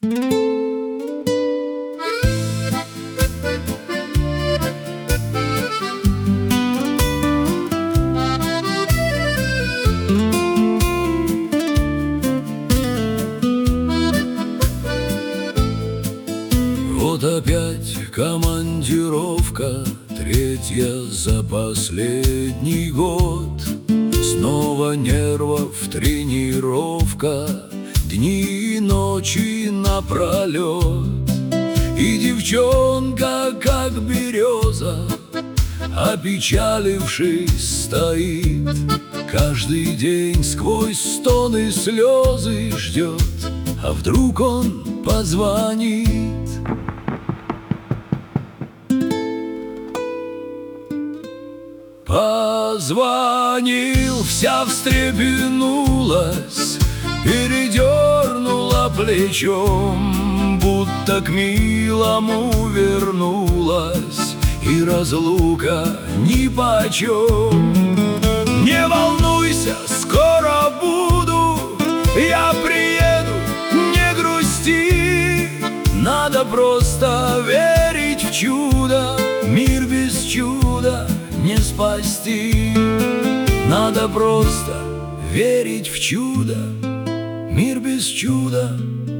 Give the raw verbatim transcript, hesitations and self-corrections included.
Вот опять командировка, третья за последний год. Снова нервов тренировка, дни и ночи напролет. И девчонка, как береза, опечалившись, стоит. Каждый день сквозь стоны слезы ждет, а вдруг он позвонит. Позвонил, вся встрепенулась, передернула плечом, будто к милому вернулась, и разлука нипочем. Не волнуйся, скоро буду, я приеду, не грусти. Надо просто верить в чудо, мир без чуда не спасти. Надо просто верить в чудо, мир без чуда